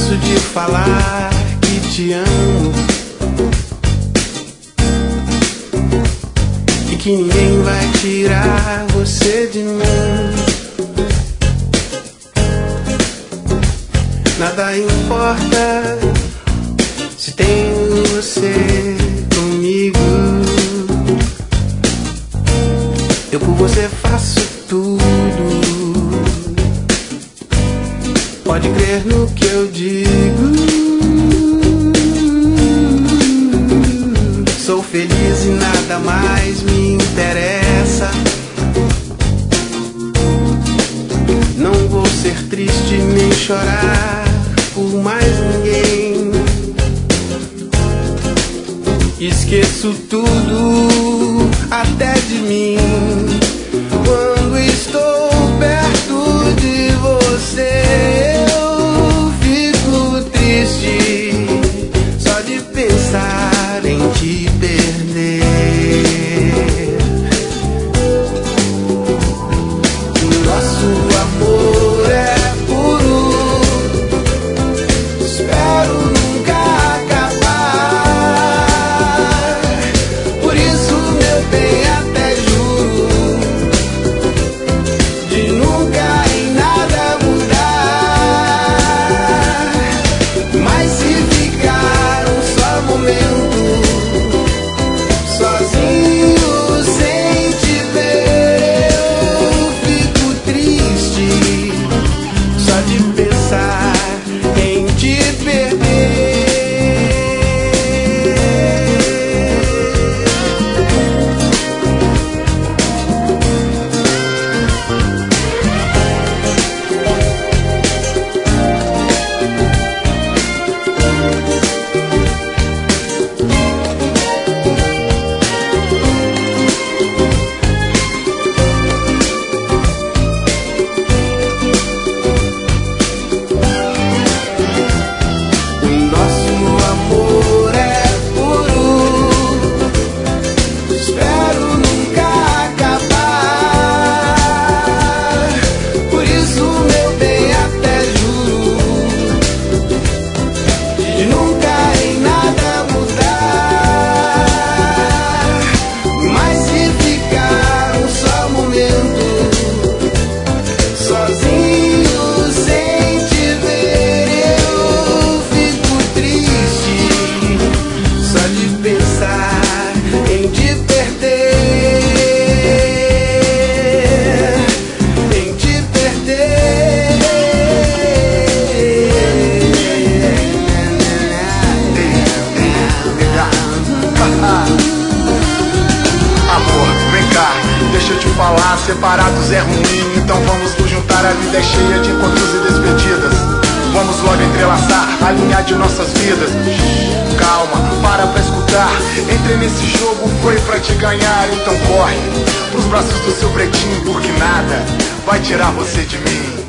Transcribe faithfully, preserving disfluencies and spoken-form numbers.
canso de falar que te amo e que ninguém vai tirar você de mim. Nada importa se tenho você comigo. Eu por você faço tudo. Pode crer no que eu digo. Sou feliz e nada mais me interessa. Não vou ser triste nem chorar por mais ninguém. Esqueço tudo até de mim quando estou perto de você. Eu fico triste só de pensar em te perder. O nosso amor é separados é ruim, então vamos nos juntar. A vida é cheia de encontros e despedidas. Vamos logo entrelaçar, alinhar de nossas vidas. Calma, para pra escutar. Entrei nesse jogo, foi pra te ganhar. Então corre pros braços do seu pretinho, porque nada vai tirar você de mim.